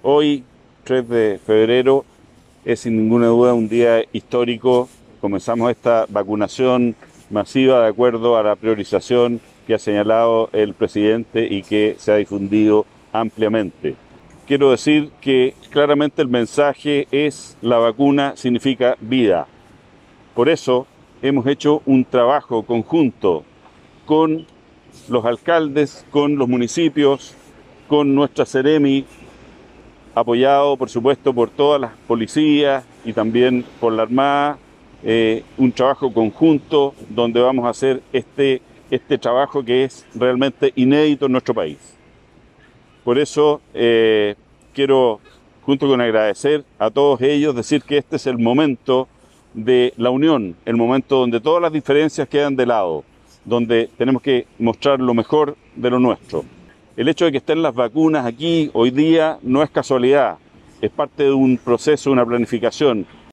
Hoy, 3 de febrero, es sin ninguna duda un día histórico. Comenzamos esta vacunación masiva de acuerdo a la priorización que ha señalado el presidente y que se ha difundido ampliamente. Quiero decir que claramente el mensaje es: la vacuna significa vida. Por eso hemos hecho un trabajo conjunto con los alcaldes, con los municipios, con nuestra Seremi, apoyado por supuesto por todas las policías y también por la Armada, un trabajo conjunto donde vamos a hacer este trabajo que es realmente inédito en nuestro país. Por eso quiero, junto con agradecer a todos ellos, decir que este es el momento de la unión, el momento donde todas las diferencias quedan de lado, donde tenemos que mostrar lo mejor de lo nuestro. El hecho de que estén las vacunas aquí hoy día no es casualidad, es parte de un proceso, una planificación.